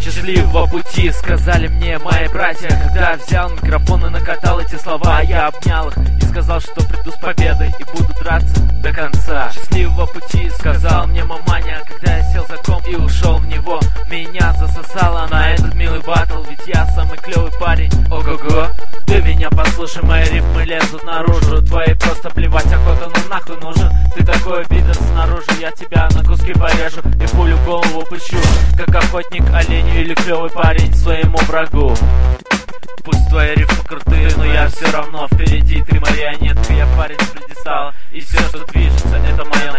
Счастливого пути, сказали мне мои братья, когда взял микрофон и накатал эти слова. Я обнял их и сказал, что приду с победой и буду драться до конца. Счастливого пути, сказал мне маманя, когда я сел за комп и ушел в него. Меня засосало на этот милый батл, ведь я самый клевый парень. Ого-го, ты меня послушай, мои рифмы лезут наружу. Твои просто плевать, а кто-то нам нахуй нужен. Ты такой бидер снаружи, я тебя на куски порежу и пулю в голову пущу, как охотник оленю или клевый парень своему врагу. Пусть твои рифмы крутые, но я все равно впереди. Ты марионетка, я парень с пьедестала, и все, что движется, это моя